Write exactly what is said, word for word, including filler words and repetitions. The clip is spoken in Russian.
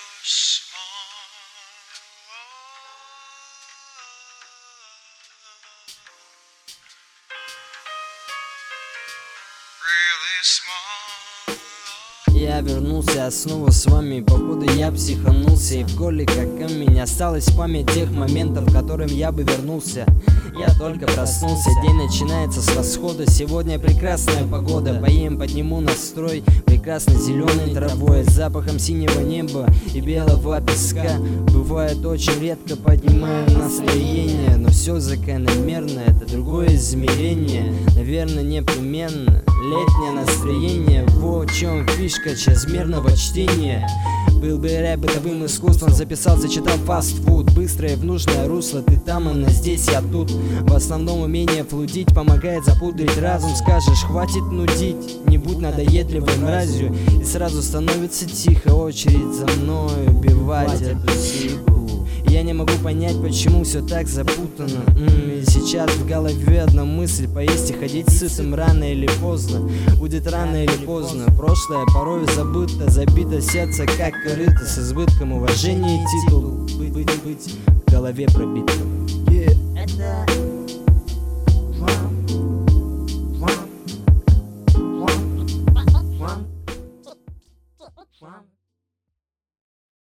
Я вернулся, снова с вами. Походу я психанулся, и в горле как камень. Осталась память тех моментов, к которым я бы вернулся. Я только проснулся, день начинается с восхода. Сегодня прекрасная погода, поем, подниму настрой прекрасно зеленой травой, с запахом синего неба и белого песка. Бывает очень редко, поднимаю настроение, но все закономерно, это другое измерение. Наверное, непременно летнее настроение. Вот в чем фишка чрезмерного чтения. Был бы рэп бытовым искусством, записал, зачитал фастфуд. Быстрое в нужное русло, ты там, она здесь, я тут. В основном умение флудить помогает запудрить разум. Скажешь, хватит нудить, не будь надоедливой мразью, и сразу становится тихо, очередь за мной убивать эту сигу. Я не могу понять, почему все так запутано. М-м, и сейчас в голове одна мысль: поесть и ходить сытым рано или поздно. Будет рано или поздно. Прошлое порой забыто, забито сердце как корыто, с избытком уважения и титул. Быть, быть, быть в голове пробито. Yeah. Это